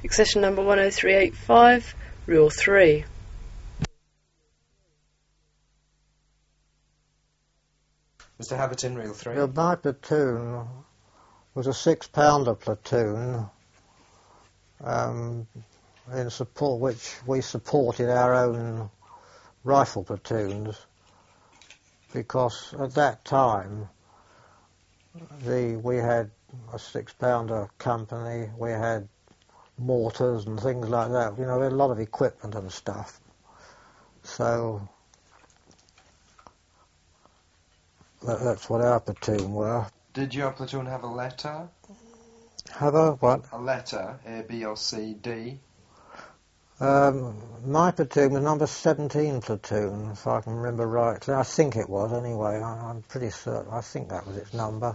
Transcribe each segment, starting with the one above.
Accession number 10385, Rule 3. Mr. Haverton, Rule 3. Well, my platoon was a 6-pounder platoon, in support which we supported our own rifle platoons, because at that time we had a 6-pounder company, we had mortars and things like that. You know, we had a lot of equipment and stuff. So that's what our platoon were. Did your platoon have a letter? Have a what? A letter, A, B or C, D? My platoon was number 17 platoon, if I can remember rightly. I think it was, anyway. I'm pretty certain. I think that was its number.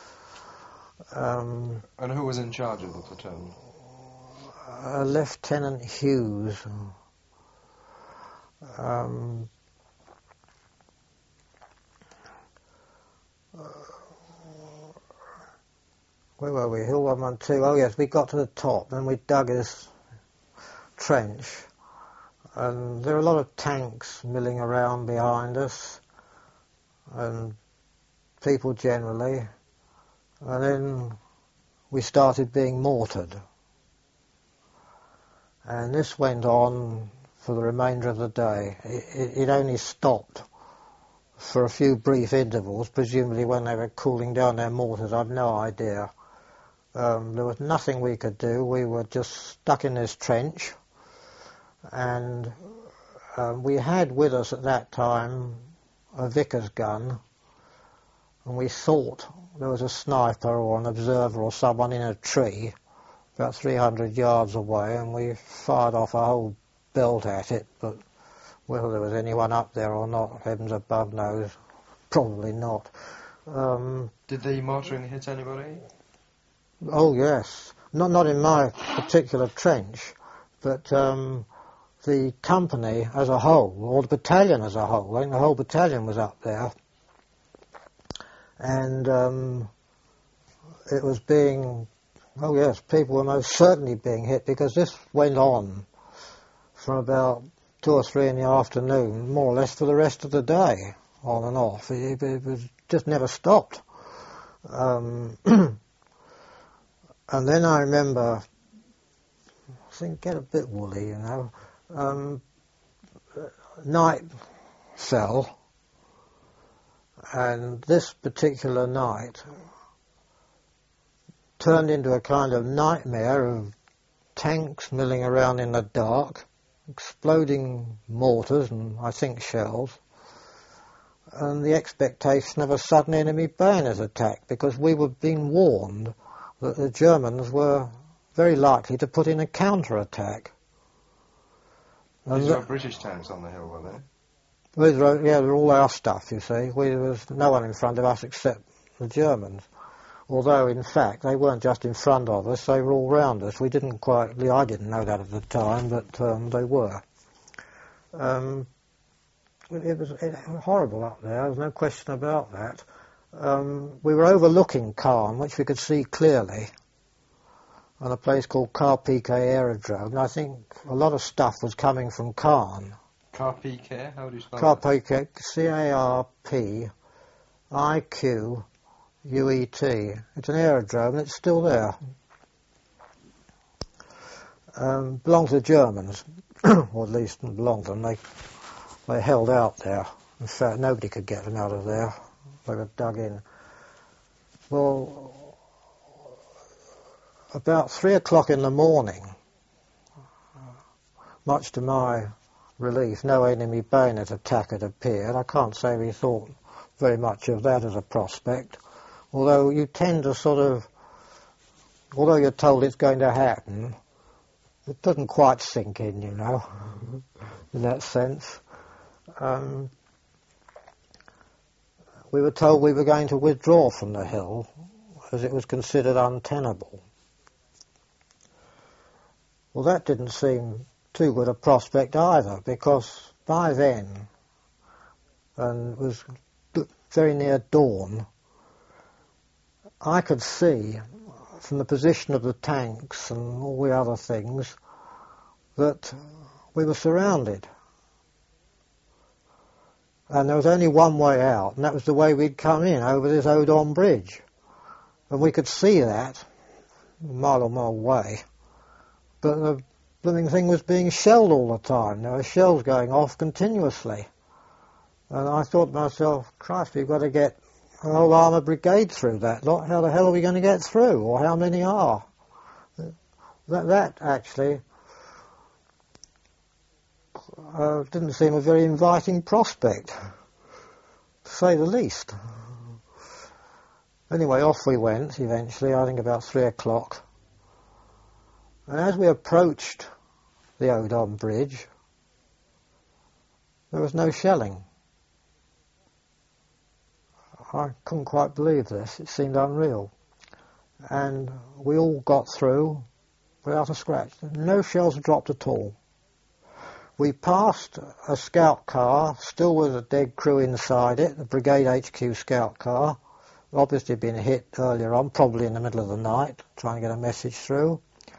And who was in charge of the platoon? Lieutenant Hughes. Where were we? Hill 112. Oh yes, we got to the top, then we dug this trench, and there were a lot of tanks milling around behind us, and people generally, and then we started being mortared. And this went on for the remainder of the day. It only stopped for a few brief intervals, presumably when they were cooling down their mortars. I've no idea. There was nothing we could do. We were just stuck in this trench, and we had with us at that time a Vickers gun, and we thought there was a sniper or an observer or someone in a tree about 300 yards away, and we fired off a whole belt at it, but whether there was anyone up there or not, heavens above knows, probably not. Did the mortaring hit anybody? Oh yes, not in my particular trench, but the company as a whole, or the battalion as a whole. I think the whole battalion was up there, and it was being, oh yes, people were most certainly being hit, because this went on from about 2 or 3 in the afternoon, more or less for the rest of the day, on and off. It was just never stopped. And then I remember, I think, get a bit woolly, you know, night fell, and this particular night turned into a kind of nightmare of tanks milling around in the dark, exploding mortars and, I think, shells, and the expectation of a sudden enemy bayonet attack, because we were being warned that the Germans were very likely to put in a counter-attack. These were British tanks on the hill, were they? Yeah, they're all our stuff, you see. There was no one in front of us except the Germans. Although, in fact, they weren't just in front of us, they were all round us. I didn't know that at the time, but they were. It was horrible up there, there's no question about that. We were overlooking Caen, which we could see clearly, on a place called Carpiquet Aerodrome, and I think a lot of stuff was coming from Caen. Carpiquet? How do you spell Carpiquet, Carpiquet. It's an aerodrome, it's still there. Belonged to the Germans, or at least belonged to them. They held out there. In fact, nobody could get them out of there. They were dug in. Well, about 3 o'clock in the morning, much to my relief, no enemy bayonet attack had appeared. I can't say we thought very much of that as a prospect, although you tend to although you're told it's going to happen, it doesn't quite sink in, you know, in that sense. We were told we were going to withdraw from the hill as it was considered untenable. Well, that didn't seem too good a prospect either, because by then, and it was very near dawn, I could see from the position of the tanks and all the other things, that we were surrounded. And there was only one way out, and that was the way we'd come in, over this Odon Bridge. And we could see that a mile or more away. But the blooming thing was being shelled all the time. There were shells going off continuously. And I thought to myself, Christ, we've got to get a whole armoured brigade through that lot. How the hell are we going to get through? Or how many are? That actually didn't seem a very inviting prospect, to say the least. Anyway, off we went eventually, I think about 3 o'clock. And as we approached the Odon Bridge, there was no shelling. I couldn't quite believe this. It seemed unreal. And we all got through without a scratch. No shells dropped at all. We passed a scout car, still with a dead crew inside it, the Brigade HQ scout car. Obviously been hit earlier on, probably in the middle of the night, trying to get a message through.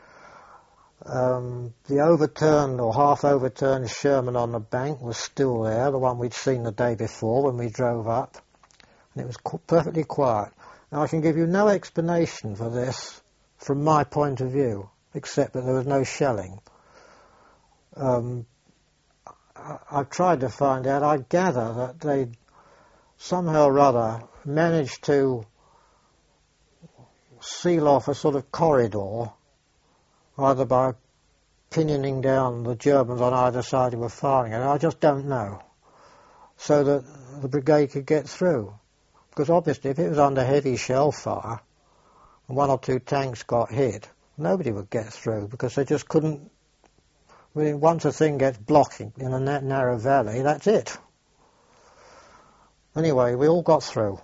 The overturned or half-overturned Sherman on the bank was still there, the one we'd seen the day before when we drove up. And it was perfectly quiet. Now, I can give you no explanation for this from my point of view, except that there was no shelling. I've tried to find out. I gather that they somehow or other managed to seal off a sort of corridor, either by pinioning down the Germans on either side who were firing it. I just don't know. So that the brigade could get through. Because obviously if it was under heavy shell fire and 1 or 2 tanks got hit, nobody would get through because they just couldn't. I mean, once a thing gets blocking in a narrow valley, that's it. Anyway, we all got through.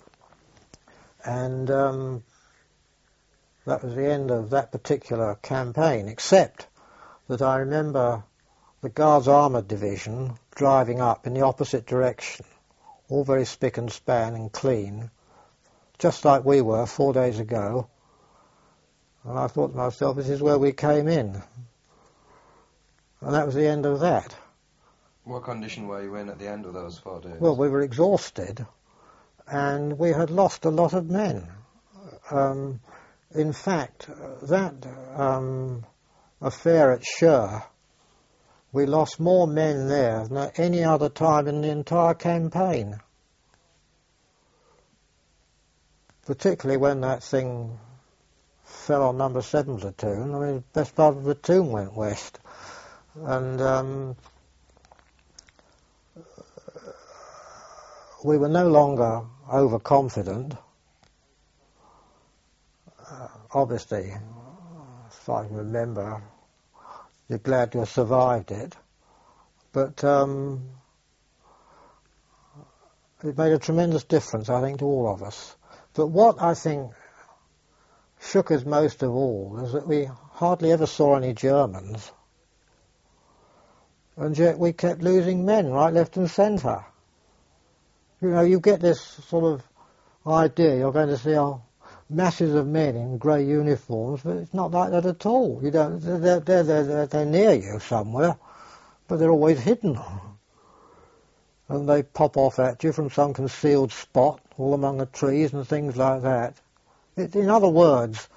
And that was the end of that particular campaign, except that I remember the Guards Armoured Division driving up in the opposite direction, all very spick and span and clean, just like we were 4 days ago. And I thought to myself, this is where we came in. And that was the end of that. What condition were you in at the end of those 4 days? Well, we were exhausted, and we had lost a lot of men. In fact, that affair at Sure, we lost more men there than at any other time in the entire campaign. Particularly when that thing fell on number 7 platoon. I mean, the best part of the platoon went west. And we were no longer overconfident. Obviously, if I can remember, you're glad to have survived it. But it made a tremendous difference, I think, to all of us. But what I think shook us most of all is that we hardly ever saw any Germans. And yet we kept losing men right, left and centre. You know, you get this sort of idea you're going to see masses of men in grey uniforms, but it's not like that at all. You don't. They're near you somewhere, but they're always hidden. And they pop off at you from some concealed spot, all among the trees and things like that. In other words,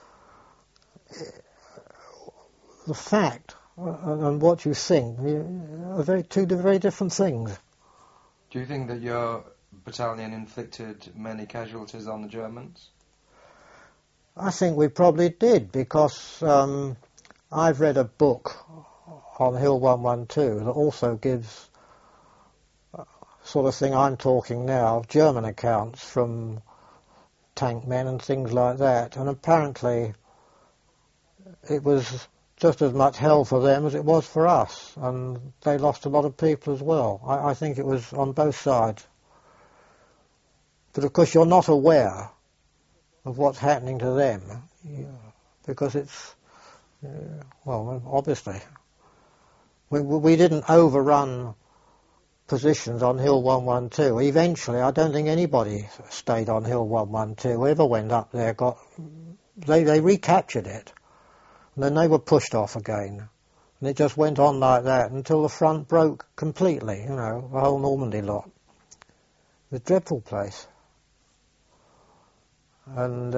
the fact and what you think are two very different things. Do you think that your battalion inflicted many casualties on the Germans? I think we probably did, because I've read a book on Hill 112 that also gives sort of thing I'm talking now, German accounts from tank men and things like that, and apparently it was just as much hell for them as it was for us, and they lost a lot of people as well. I think it was on both sides. But of course you're not aware of what's happening to them, because it's, well, obviously. We didn't overrun positions on Hill 112. Eventually, I don't think anybody stayed on Hill 112. Whoever went up there got they recaptured it, and then they were pushed off again. And it just went on like that until the front broke completely, you know, the whole Normandy lot. It was a dreadful place. And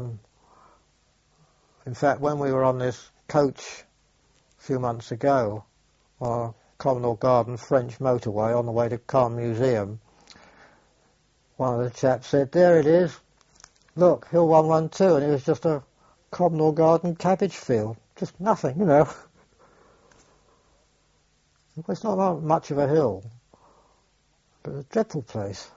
in fact, when we were on this coach a few months ago, on Commodore Garden French motorway on the way to Caen Museum, one of the chaps said, "There it is, look, Hill 112," and it was just a Commodore Garden cabbage field, just nothing, you know. It's not much of a hill, but a dreadful place.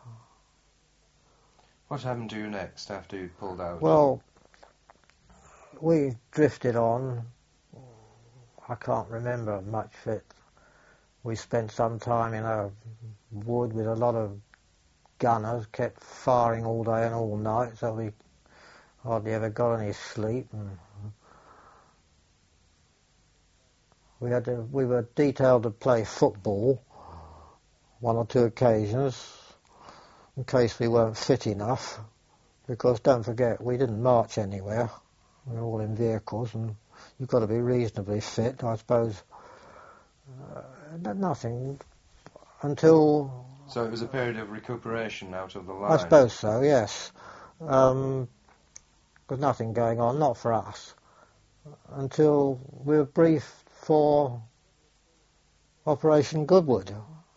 What happened to you next after you pulled out? Well, we drifted on. I can't remember much of it. We spent some time in a wood with a lot of gunners, kept firing all day and all night, so we hardly ever got any sleep. And we were detailed to play football one or two occasions in case we weren't fit enough, because don't forget, we didn't march anywhere. We were all in vehicles, and you've got to be reasonably fit, I suppose. Nothing until... So it was a period of recuperation out of the line? I suppose so, yes. There's nothing going on, not for us, until we were briefed for Operation Goodwood,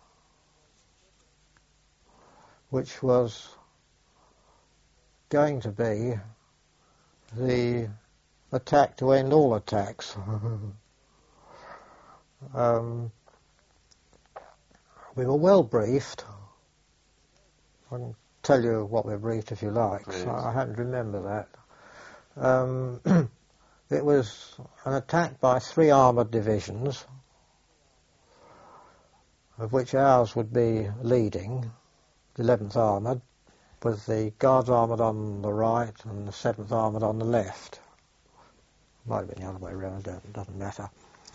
which was going to be the attack to end all attacks. We were well briefed. I can tell you what we were briefed if you like. So I happen to remember that. It was an attack by 3 armoured divisions, of which ours would be leading, the 11th Armoured, with the Guards Armoured on the right and the 7th Armoured on the left. Might have been the other way around, it doesn't matter.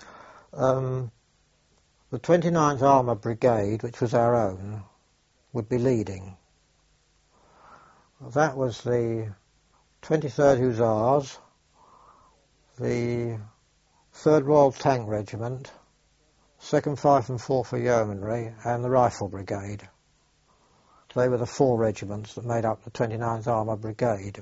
The 29th Armoured Brigade, which was our own, would be leading. That was the 23rd Hussars, the 3rd Royal Tank Regiment, 2nd Fife and 4th Yeomanry, and the Rifle Brigade. They were the 4 regiments that made up the 29th Armoured Brigade.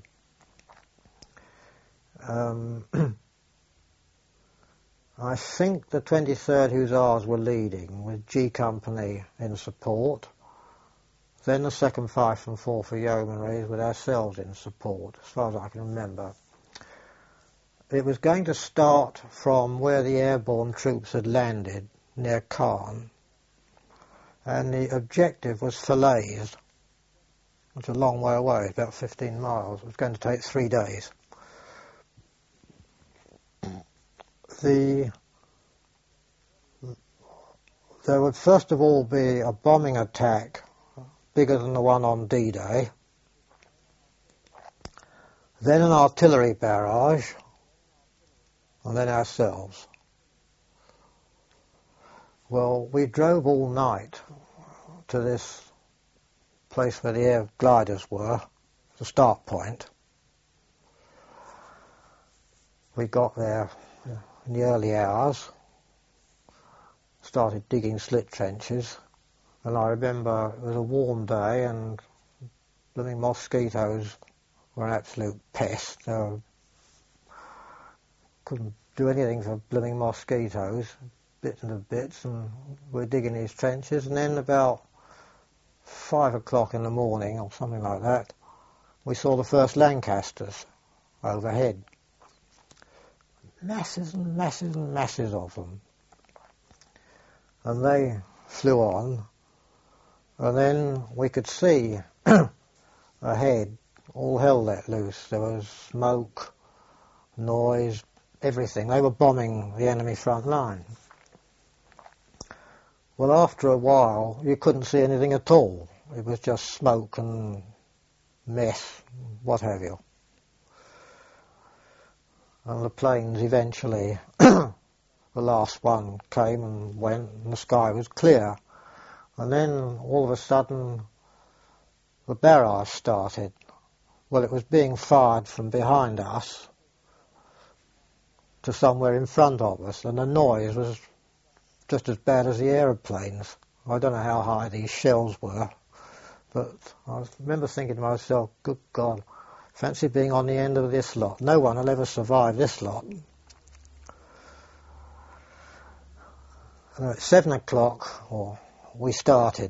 I think the 23rd Hussars were leading, with G Company in support, then the 2nd Fife and 4th Yeomanry with ourselves in support, as far as I can remember. It was going to start from where the airborne troops had landed, near Caen, and the objective was Falaise. It's a long way away, about 15 miles. It was going to take 3 days. There would first of all be a bombing attack bigger than the one on D-Day, then an artillery barrage, and then ourselves. Well, we drove all night to this place where the air gliders were, the start point. We got there in the early hours, started digging slit trenches, and I remember it was a warm day and blooming mosquitoes were an absolute pest. Couldn't do anything for blooming mosquitoes, bits and bits, and we're digging these trenches, and then about 5 o'clock in the morning or something like that, we saw the first Lancasters overhead. Masses and masses and masses of them. And they flew on, and then we could see ahead all hell let loose. There was smoke, noise, everything. They were bombing the enemy front line. Well, after a while, you couldn't see anything at all. It was just smoke and mess, what have you. And the planes eventually, the last one came and went, and the sky was clear. And then, all of a sudden, the barrage started. Well, it was being fired from behind us, to somewhere in front of us, and the noise was just as bad as the aeroplanes. I don't know how high these shells were, but I remember thinking to myself, good God, fancy being on the end of this lot. No one will ever survive this lot. At 7 o'clock, we started,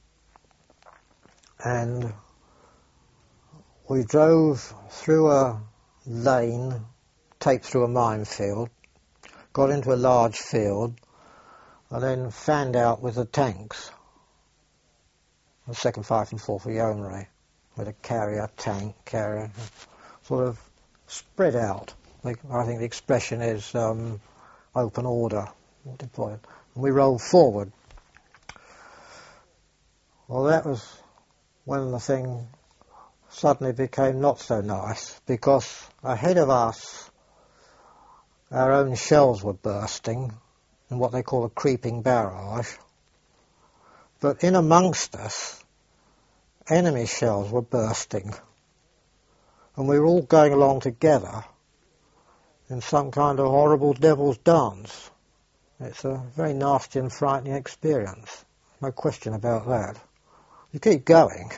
and we drove through a lane, taped through a minefield, got into a large field, and then fanned out with the tanks, the 2nd, 5th and 4th of Yeomanry, with a carrier, tank, carrier, sort of spread out. I think the expression is open order, deployed. And we rolled forward. Well, that was when the thing suddenly became not so nice, because ahead of us our own shells were bursting in what they call a creeping barrage, but in amongst us enemy shells were bursting, and we were all going along together in some kind of horrible devil's dance. It's a very nasty and frightening experience, no question about that. You keep going,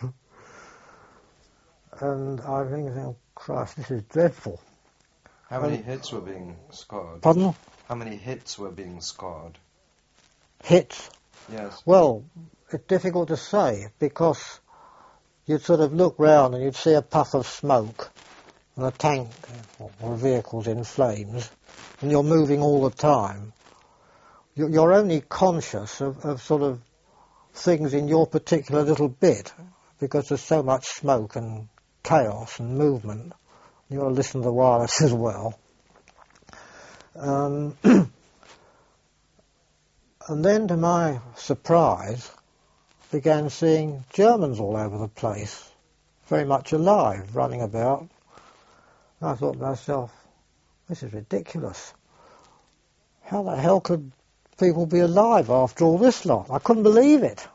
and I think, oh Christ, this is dreadful. How many hits were being scored? Pardon? How many hits were being scored? Hits? Yes. Well, it's difficult to say, because you'd sort of look round and you'd see a puff of smoke and a tank or vehicles in flames, and you're moving all the time. You're only conscious of sort of things in your particular little bit, because there's so much smoke and chaos and movement. You've got to listen to the wireless as well. And then, to my surprise, began seeing Germans all over the place, very much alive, running about. And I thought to myself, this is ridiculous. How the hell could people be alive after all this lot? I couldn't believe it.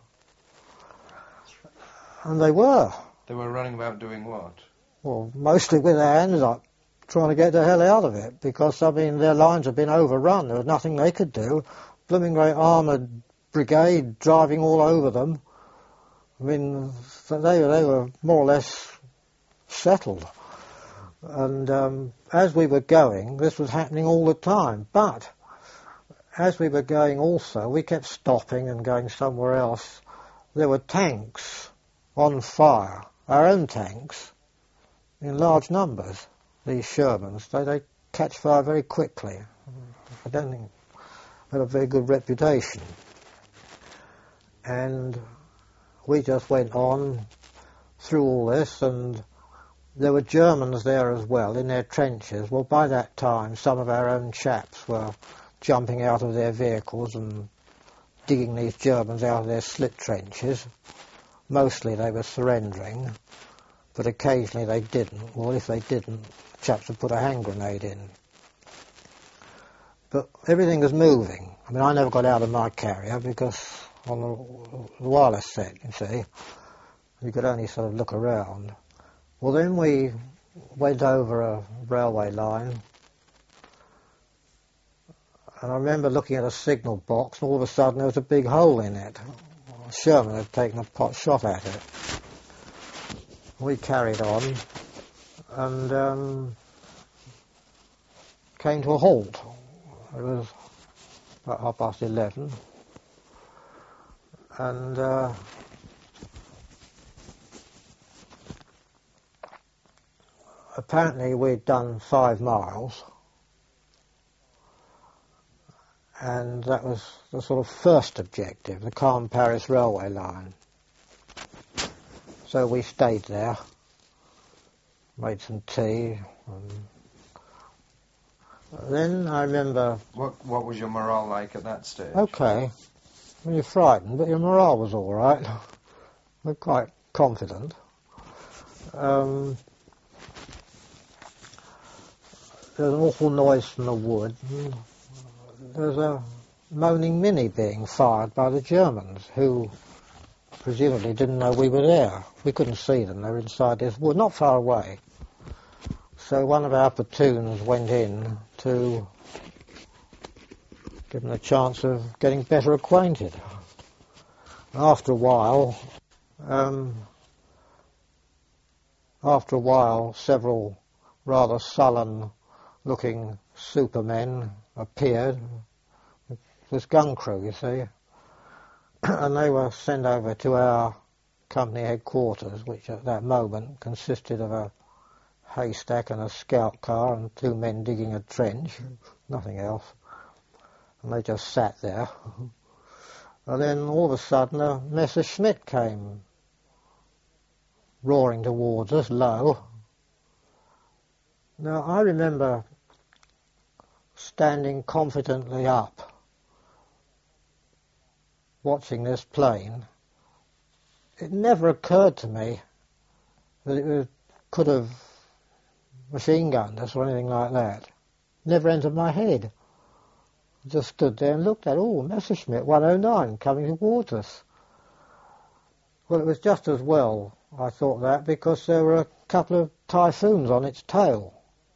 And they were. They were running about doing what? Well, mostly with their hands up, trying to get the hell out of it, because, I mean, their lines had been overrun. There was nothing they could do. Blooming great armoured brigade driving all over them. I mean, they were more or less settled. And as we were going, this was happening all the time. But as we were going also, we kept stopping and going somewhere else. There were tanks on fire, our own tanks, in large numbers. These Shermans, they catch fire very quickly. I don't think they have a very good reputation. And we just went on through all this, and there were Germans there as well in their trenches. Well, by that time, some of our own chaps were jumping out of their vehicles and digging these Germans out of their slit trenches. Mostly they were surrendering, but occasionally they didn't. Well, if they didn't, chaps would put a hand grenade in. But everything was moving. I mean, I never got out of my carrier, because on the wireless set, you see, you could only sort of look around. Well, then we went over a railway line, and I remember looking at a signal box, and all of a sudden there was a big hole in it. Sherman had taken a pot shot at it. We carried on and came to a halt. It was about 11:30, and apparently we'd done 5 miles, and that was the sort of first objective, the Caen-Paris railway line. So we stayed there, made some tea, and then I remember... What was your morale like at that stage? Okay. I mean, you're frightened, but your morale was all right. We're quite confident. There's an awful noise from the wood. There's a moaning Mini being fired by the Germans, who presumably didn't know we were there. We couldn't see them. They were inside this wood, not far away. So one of our platoons went in to give them a chance of getting better acquainted. After a while, several rather sullen-looking supermen appeared. It was gun crew, you see, and they were sent over to our company headquarters, which at that moment consisted of a haystack and a scout car and 2 men digging a trench, nothing else. And they just sat there. And then all of a sudden a Messerschmitt came roaring towards us, low. Now I remember standing confidently up, watching this plane. It never occurred to me that it could have machine gunned us or anything like that. Never entered my head. I just stood there and looked at it. Oh, Messerschmitt 109 coming towards us. Well, it was just as well, I thought that, because there were a couple of Typhoons on its tail.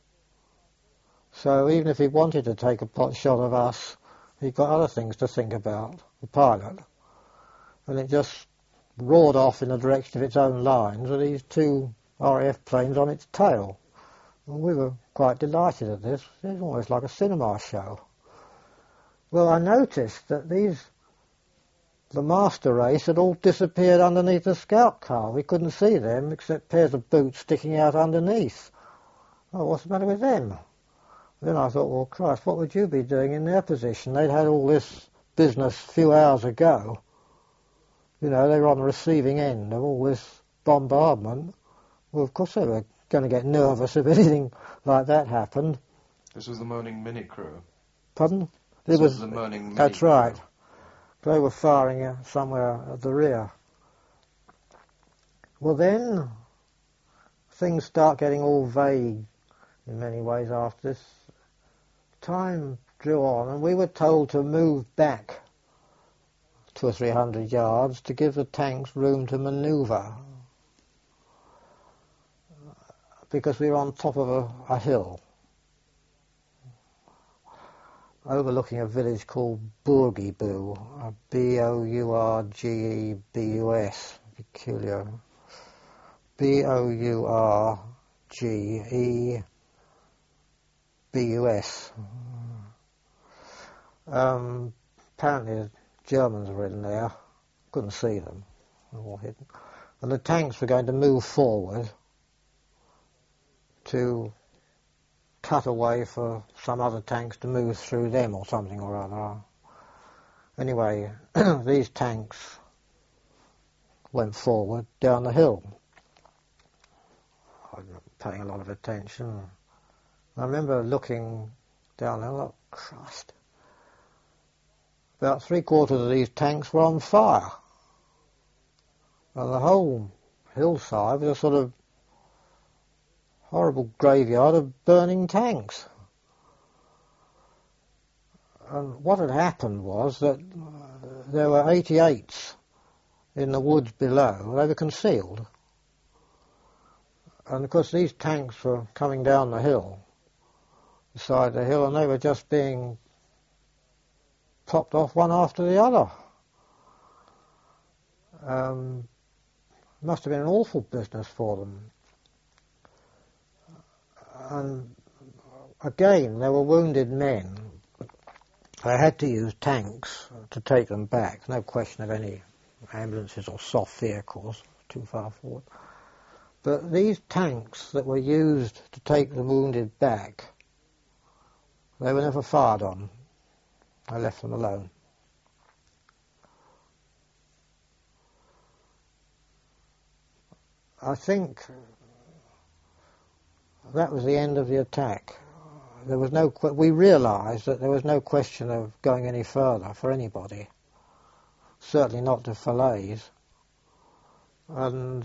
So even if he wanted to take a pot shot of us, he'd got other things to think about, the pilot. And it just roared off in the direction of its own lines with these 2 RAF planes on its tail. And we were quite delighted at this. It was almost like a cinema show. Well, I noticed that the master race had all disappeared underneath the scout car. We couldn't see them except pairs of boots sticking out underneath. Oh, what's the matter with them? Then I thought, well, Christ, what would you be doing in their position? They'd had all this business a few hours ago. You know, they were on the receiving end of all this bombardment. Well, of course they were going to get nervous if anything like that happened. This was the Moaning Mini crew. Pardon? This was the Moaning Mini. That's right. They were firing somewhere at the rear. Well, then things start getting all vague in many ways after this. Time drew on and we were told to move back 200 or 300 yards to give the tanks room to manoeuvre, because we were on top of a hill overlooking a village called Bourguibus, B-O-U-R-G-E-B-U-S, peculiar, B-O-U-R-G-E-B-U-S. Apparently the Germans were in there, couldn't see them, all hidden. And the tanks were going to move forward to cut away for some other tanks to move through them or something or other. Anyway, these tanks went forward down the hill. I wasn't paying a lot of attention. I remember looking down there, oh, Christ. About 3/4 of these tanks were on fire. And the whole hillside was a sort of horrible graveyard of burning tanks. And what had happened was that there were 88s in the woods below. They were concealed. And of course these tanks were coming down the hill, beside the hill, and they were just being popped off one after the other. Must have been an awful business for them. And again, there were wounded men. They had to use tanks to take them back. No question of any ambulances or soft vehicles too far forward. But these tanks that were used to take the wounded back, they were never fired on. I left them alone. I think that was the end of the attack. There was no. We realised that there was no question of going any further for anybody. Certainly not to Falaise. And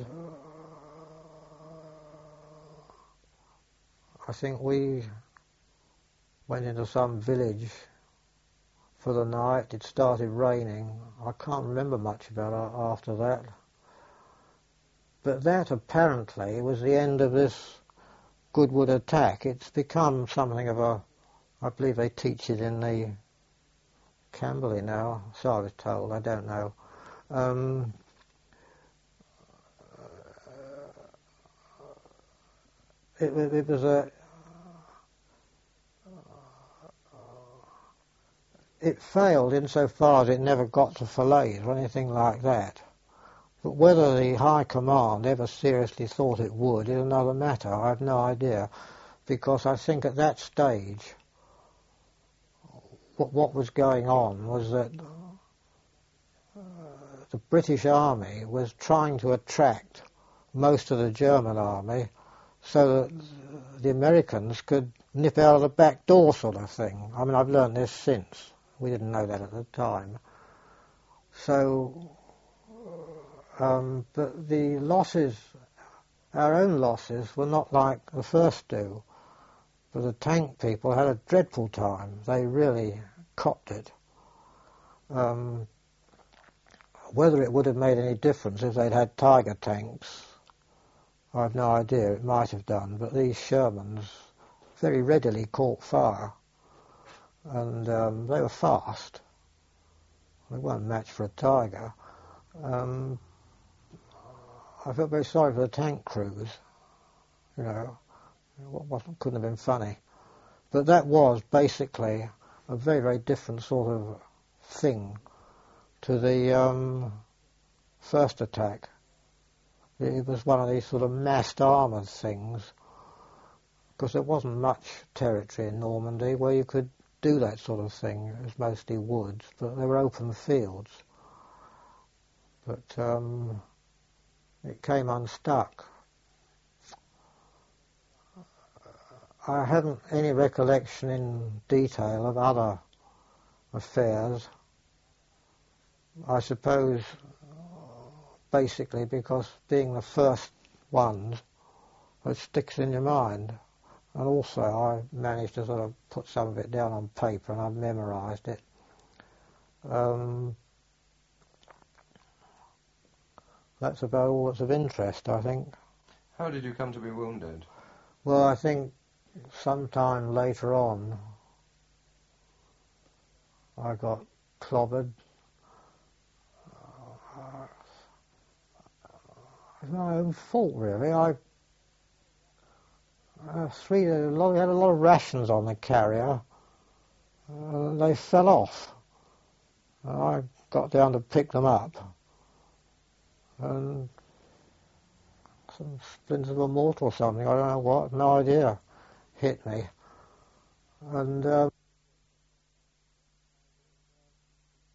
I think we went into some village for the night. It started raining. I can't remember much about it after that. But that apparently was the end of this Goodwood attack. It's become something of a, I believe they teach it in the Camberley now, so I was told, I don't know. It was it failed insofar as it never got to Falaise or anything like that. But whether the High Command ever seriously thought it would is another matter. I have no idea, because I think at that stage what was going on was that the British Army was trying to attract most of the German army so that the Americans could nip out of the back door, sort of thing. I mean, I've learned this since. We didn't know that at the time. So, but the losses, our own losses, were not like the first two. But the tank people had a dreadful time. They really copped it. Whether it would have made any difference if they'd had Tiger tanks, I have no idea. It might have done. But these Shermans very readily caught fire. And they were fast. They weren't matched for a Tiger. I felt very sorry for the tank crews. You know, couldn't have been funny. But that was basically a very, very different sort of thing to the first attack. It was one of these sort of massed armoured things, because there wasn't much territory in Normandy where you could do that sort of thing. It was mostly woods, but there were open fields. But it came unstuck. I haven't any recollection in detail of other affairs. I suppose basically because being the first ones, it sticks in your mind. And also I managed to sort of put some of it down on paper and I've memorised it. That's about all that's of interest, I think. How did you come to be wounded? Well, I think sometime later on I got clobbered. It's my own fault, really. We had a lot of rations on the carrier. They fell off. I got down to pick them up, and some splinters of a mortar or something, I don't know what, no idea, hit me. And